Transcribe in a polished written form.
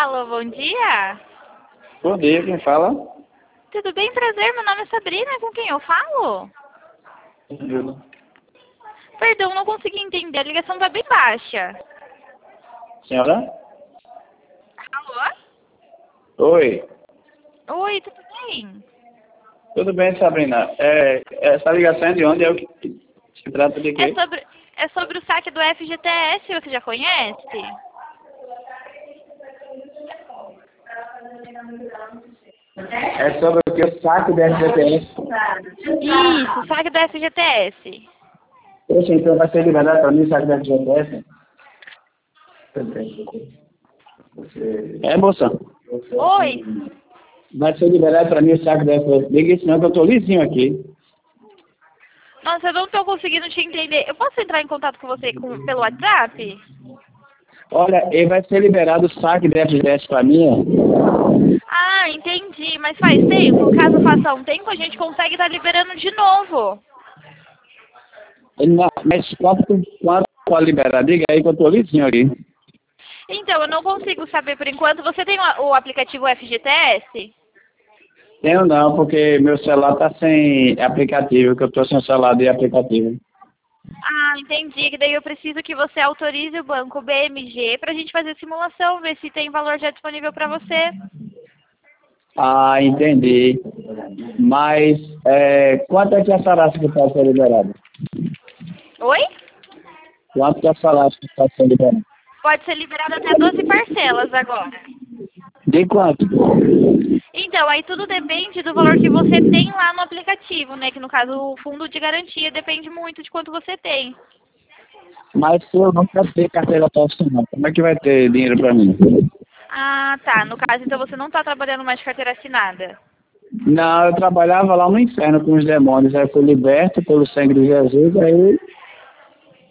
Alô, bom dia. Bom dia, quem fala? Tudo bem? Prazer, meu nome é Sabrina. Com quem eu falo? Júlio. Perdão, não consegui entender. A ligação tá bem baixa. Senhora? Alô? Oi. Oi, tudo bem? Tudo bem, Sabrina? Essa ligação é de onde? É o que se trata de quê? É sobre o saque do FGTS, você já conhece? É sobre o que? O saque do FGTS? Isso, o saque do FGTS. Poxa, então vai ser liberado para mim o saque do FGTS? É, moça? Oi. Vai ser liberado para mim o saque do FGTS? Liga senão que eu tô lisinho aqui. Nossa, eu não tô conseguindo te entender. Eu posso entrar em contato com você pelo WhatsApp? Olha, ele vai ser liberado o saque do FGTS para mim? Ah, entendi. Mas faz tempo? Caso faça um tempo, a gente consegue estar liberando de novo. Mas quanto pode liberar? Diga aí que eu tô lisinho aqui. Então, eu não consigo saber por enquanto. Você tem o aplicativo FGTS? Tenho não, porque meu celular tá sem aplicativo, que eu tô sem celular de aplicativo. Ah, entendi. Que daí eu preciso que você autorize o banco BMG pra gente fazer simulação, ver se tem valor já disponível para você. Ah, entendi. Mas quanto é que a Sarasco que pode ser liberada? Oi? Quanto que a Sarasco que pode ser liberada? Pode ser liberado até 12 parcelas agora. De quanto? Então, aí tudo depende do valor que você tem lá no aplicativo, né? Que no caso o fundo de garantia depende muito de quanto você tem. Mas se eu não quero ter carteira profissional, como é que vai ter dinheiro para mim? Ah, tá. No caso, então você não tá trabalhando mais de carteira assinada. Não, eu trabalhava lá no inferno com os demônios, aí fui liberto pelo sangue de Jesus, aí